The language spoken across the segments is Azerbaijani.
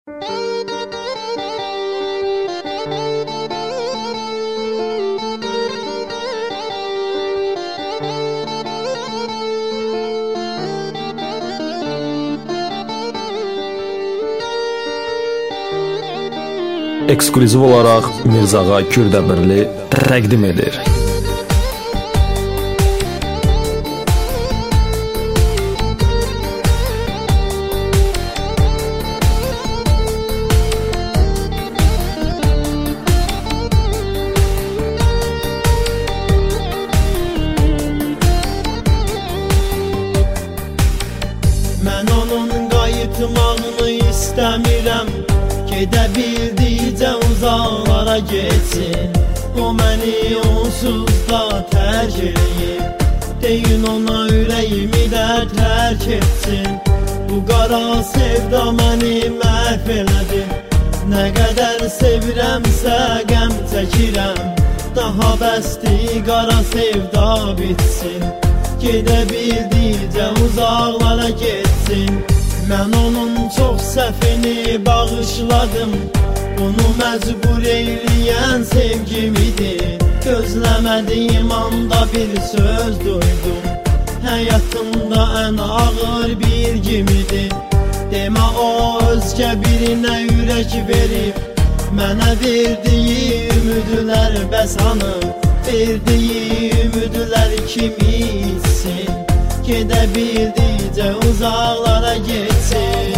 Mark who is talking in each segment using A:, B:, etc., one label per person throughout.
A: Eksklüziv olaraq Mirzağa Kürdəmirli təqdim edir.
B: Mən onun qayıtmağını istəmirəm, gedə bildikcə uzaqlara getsin. O məni onsuz da tərk eləyib, deyin ona ürəyimi də tərk etsin. Bu qara sevda məni məhv elədi, nə qədər sevirəmsə qəm çəkirəm. Daha bəsdir qara sevda bitsin, gedə bildikcə uzaqlara getsin. Mən onun çox səhvini bağışladım, onu məcbur eyləyən sevgimidir. Gözləmədiyim anda bir söz duydum, həyatımda ən ağır bir gimidir. Demə o özgə birinə ürək verib, mənə verdiyi ümidlər bəs hanı, verdiyi ümidlər kimi içsin. Gedə bildikcə uzaqlara getsin.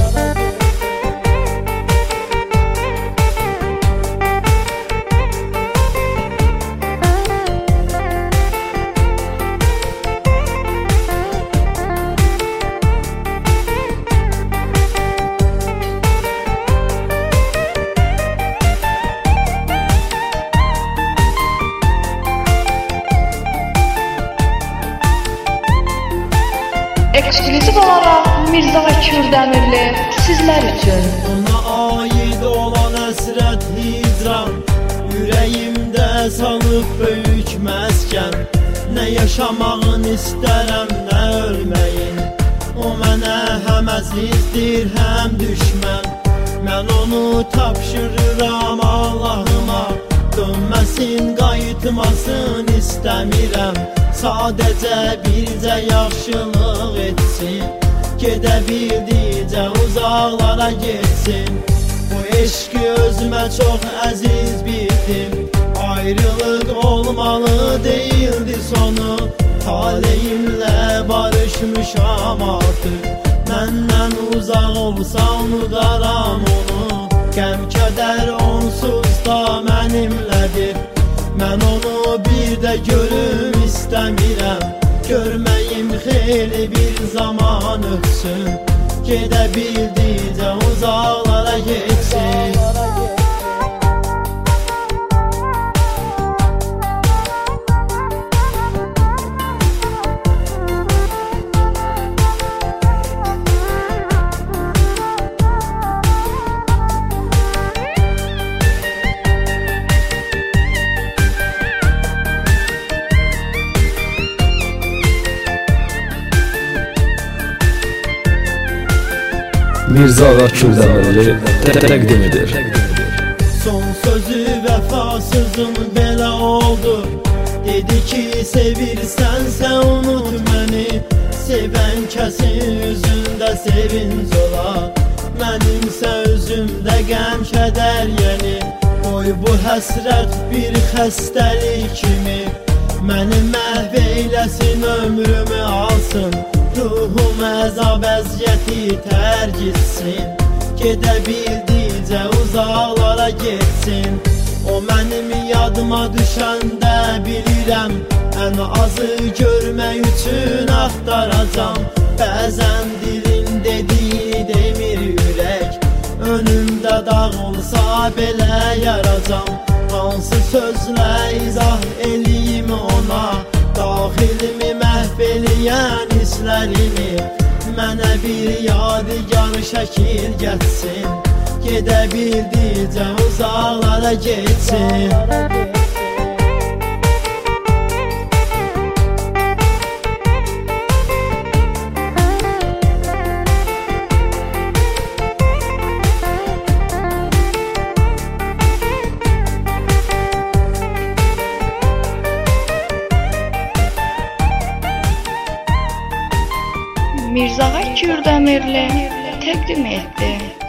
C: Eksklüziv olaraq Mirzağa Kürdəmirli sizlər üçün.
B: Ona aid olan əsrət hicran, ürəyimdə salıb böyük məskən. Nə yaşamağın istərəm, nə ölməyin. O mənə həm əzizdir, həm düşmən. Mən onu tapşırıram Allahıma, dönməsin, qayıtmasın istəmirəm. Sadəcə bircə yaxşılıq etsin, gedə bildikcə uzaqlara getsin. Bu eşqi özümə çox əziz bildim, ayrılıq olmalı deyildi sonu. Taleyimlə barışmışam artıq, məndən uzaq olsa unudaram onu. Qəm-kədər onsuz da mənimlədir, mən onu bir də görüm istəmirəm. Görməyim xeyli bir zaman ötsün, gedə bildikcə uzaqlara getsin.
A: Mirzağa Kürdəmirli təqdim edir.
B: Son sözü vəfasızın belə oldu, dedi ki sevirsənsə unut məni. Sevən kəsin üzündə sevinc olar, mənimsə üzümdə qəm-kədər yeni. Qoy bu həsrət bir xəstəlik kimi məni məhv eyləsin, ömrümü alsın. Ruhum əzab əziyyəti tər gitsin, gedə bildikcə uzaqlara getsin. O mənim yadıma düşəndə bilirəm, ən azı görmək üçün axtaracam. Bəzən dilin dediyi demir ürək, önümdə dağ olsa belə yaracam. Hansı sözlə izah eləyim ona, daxilimi məhv eləyən hisslərimi. Mənə bir yadigar şəkil getsin, gedə bildikcə uzaqlara getsin.
C: Mirzağa Kürdəmirli təqdim etdi.